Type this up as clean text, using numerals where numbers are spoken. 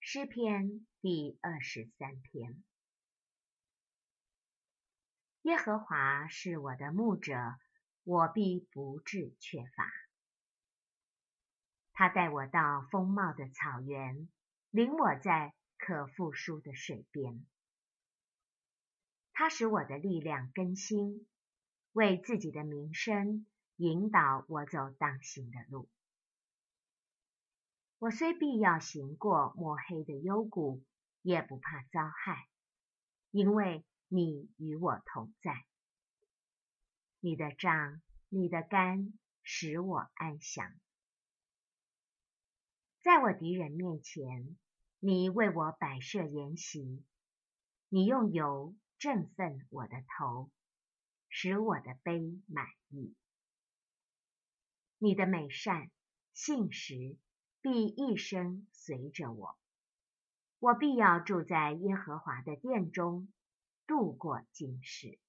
诗篇第23篇。耶和华是我的牧者，我必不致缺乏。他带我到丰茂的草原，领我在可复苏的水边。他使我的力量更新，为自己的名声引导我走当行的路。我虽必要行过抹黑的幽谷，也不怕遭害，因为你与我同在。你的杖，你的竿，使我安详。在我敌人面前，你为我摆设筵席，你用油振奋我的头，使我的杯满溢。你的美善信实必一生随着我，我必要住在耶和华的殿中，度过今世。